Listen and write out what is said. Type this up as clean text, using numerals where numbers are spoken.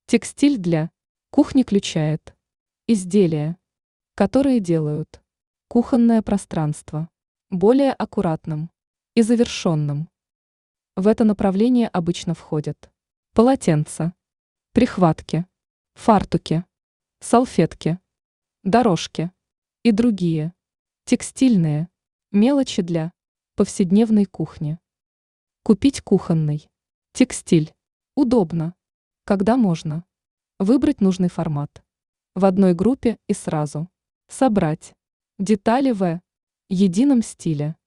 Текстиль для кухни включает изделия, которые делают кухонное пространство более аккуратным и завершенным. В это направление обычно входят полотенца, прихватки, фартуки, салфетки, дорожки и другие текстильные мелочи для повседневной кухни. Купить кухонный текстиль удобно, когда можно выбрать нужный формат в одной группе и сразу собрать детали в едином стиле.